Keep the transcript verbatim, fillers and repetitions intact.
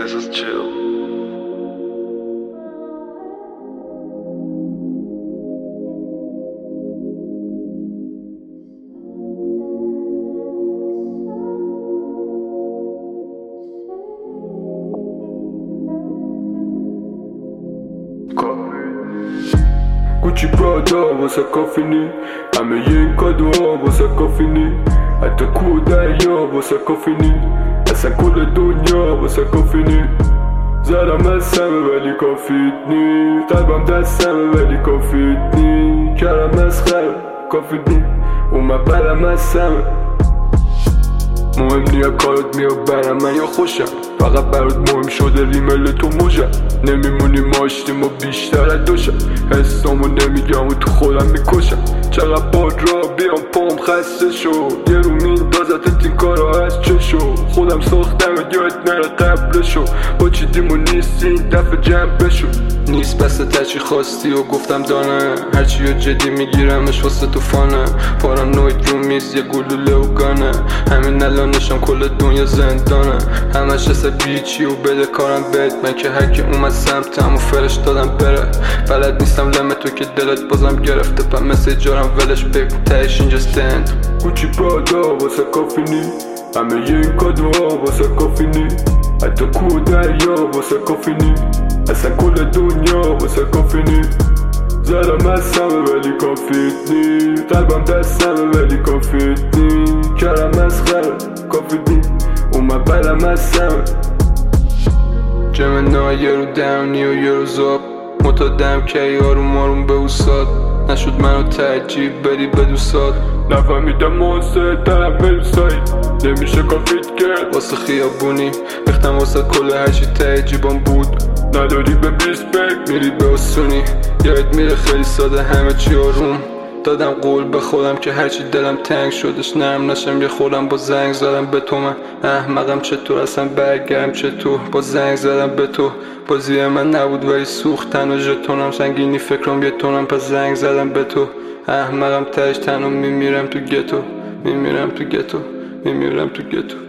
this is chill. Gucci Prada واسه کافینی، همه این کادوها واسه کافینی، حتی کودریا واسه کافینی، اصلا کل دنیا واسه کافینی. زرم از همه ولی کافیت نی، قلبم دستمه ولی کافیت نی، کرم از خر کافیت نی، اومد برم از همه. مهم نیا کارت میاد برم من یا خوشم، فقط برات مهم شده ریمل تو موشم. نمیمونی ماشتیم و بیشتر از دوشم، حسامو نمیگم و تو خودم میکشم. چقدر باد را بیام پام خسته شو، یه رو میندازت این کارا از چه شو. خودم ساختم یاد نره قبلشو، با چی دیمو نیستی این دفعه جمع بشو. نیست بس تچی خواستی و گفتم دانه، هرچی رو جدی میگیرمش واسه تو فانه. پارانوید رو میز یه گلوله و گانه، همین الانشم کل دنیا زندانه. همش حس بیچی و بده کارم بد، من که هرکی اومد سمتم و فرش دادم بره. بلد نیستم لمه تو که دلت بازم گرفته، پا مثل جارم ولش بگو تهش اینجا ستند. کوچی پادا واسه کافینی، همه این کادوها واسه کافینی، حتی کودریا واسه کافینی، اصلا کل دنیا واسه کافینی. زرم از همه ولی کافیت نی، قلبم دستمه ولی کافیت نی، کرم از خر کافیت نی، اومد برم از همه. جمعنا یه رو دمنی و یه رو زاب، متادم که یارو آروم به اوساد. نشد منو ترجیب بدی به دوستات، نفهمیدم موسه دارم ملوسایی. نمیشه کافیت کرد واسه خیابونی، ریختم واسه کل هرچی ته جیبام بود. نداری به بیست بگ میری به اسونی، یاد میره خیلی ساده همه چی آروم. دادم قول به خودم که هرچی دلم تنگ شدش نرم نشم، یه خودم با زنگ زدم به تو. من احمقم چطور اصلا برگردم چطور، با زنگ زدم به تو. بازی من نبود ولی سوخت تنها ژتونم، سنگینی فکرم یه تونم پس زنگ زدم به تو. احمقم تهش تنها میمیرم تو گتو، میمیرم تو گتو، میمیرم تو گتو.